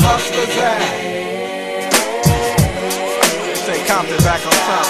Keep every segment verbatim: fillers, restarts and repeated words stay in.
hustlers at? Say Compton back on top.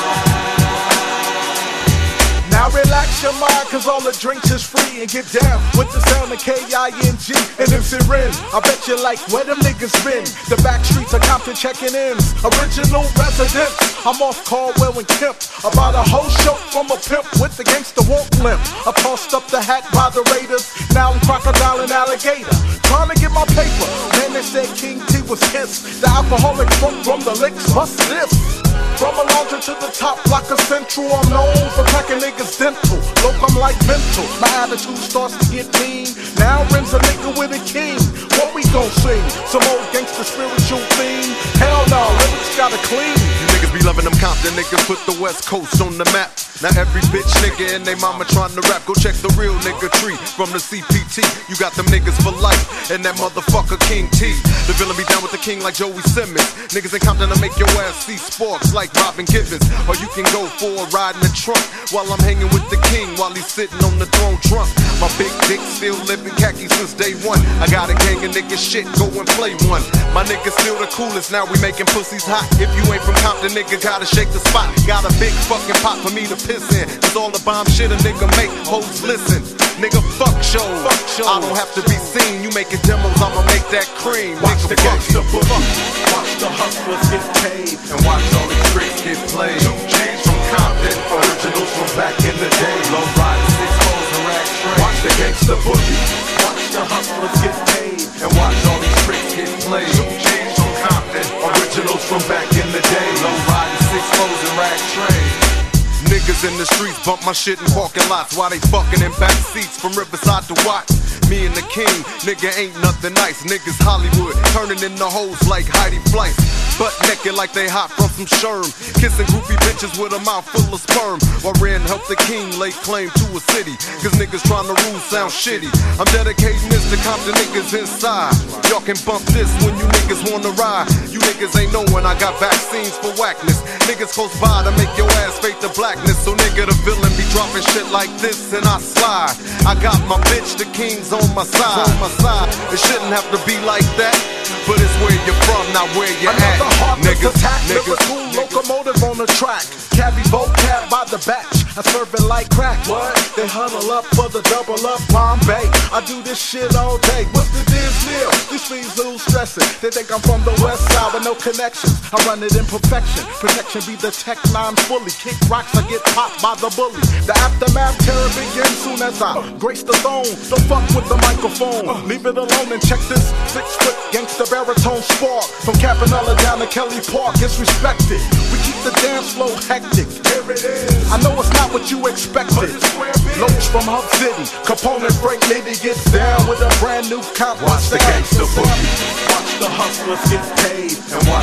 Now relax your mind, cause all the drinks is free. And get down with the sound of K I N G and M C Ren. I bet you like where them niggas been. The back streets of Compton checking ins. Original residents. I'm off Caldwell and Kemp. About a whole show from a pimp with the gangster walk limp. I tossed up the hat by the Raiders. Now I'm crocodile and alligator. Trying to get my paper. Man, they said King T was his. The alcoholic funk from the licks must this. From a laundry to the top block of Central, I'm known for cracking niggas dental. Look, I'm like mental. My attitude starts to get mean. Now Ren's a nigga with a king. What we gon' sing? Some old gangster spiritual theme? Hell no, lyrics gotta clean. You niggas be loving them Compton niggas, put the West Coast on the map. Now every bitch nigga and they mama trying to rap. Go check the real nigga tree from the C P T. You got them niggas for life and that motherfucker King T. The villain be down with the king like Joey Simmons. Niggas in Compton to make your ass see sporks like Robin Givens. Or you can go for a ride in the trunk while I'm hanging with the king while he's sitting on the throne trunk. My big dick still living khaki since day one. I got a gang of niggas shit, go and play one. My niggas still the coolest, now we making pussies hot. If you ain't from Compton, nigga, gotta shake the spot. Got a big fucking pot for me to piss in. Cause all the bomb shit a nigga make, hoes listen. Nigga, fuck shows. Fuck shows. I don't have to be seen. You making demos, I'ma make that cream. Watch nigga, the gangsta boogie. Watch the hustlers get paid. And watch all these tricks get played. Two G's from Compton, originals from back in the day. Low riders, six hoes and rag train. Watch the gangsta boogie. Watch the hustlers get paid. And watch all these tricks get played. Two G's from Compton, originals from back in the day. Low riders, six hoes and rag train. Niggas in the streets bump my shit in parking lots while they fucking in back seats from Riverside to Watts. Me and the king, nigga ain't nothing nice. Niggas Hollywood, turning into hoes like Heidi Fleiss. Butt naked like they hot from some sherm. Kissing groupie bitches with a mouth full of sperm. While Ren helped the king lay claim to a city. Cause niggas trying to rule sound shitty. I'm dedicating this to Compton niggas inside. Y'all can bump this when you niggas wanna ride. You niggas ain't knowin' I got vaccines for whackness. Niggas close by to make your ass fade to blackness. So nigga the villain be dropping shit like this and I slide. I got my bitch, the king's on my side. On my side. It shouldn't have to be like that, but it's where you're from, not where you're at. Another heartless Niggas, attack, niggas, lyrical niggas. locomotive on the track. Cabby vocab by the batch. I serve it like crack. What? They huddle up for the double up Bombay. I do this shit all day. What's the deal? These fiends lose stressing. They think I'm from the west side with no connections. I run it in perfection. Protection be the tech nine fully. Kick rocks, I get popped by the bully. The aftermath terror begins soon as I grace the throne. Don't fuck with the microphone. Leave it alone and check this six foot gangster baritone spark. From Campanella down to Kelly Park, it's respected. We keep the dance flow hectic. Here it is. I know it's not what you expected. Loach from Hub City, Component Frank Nitty gets down with a brand new Compton. Watch the gangsta boogie. Watch the hustlers get paid. And watch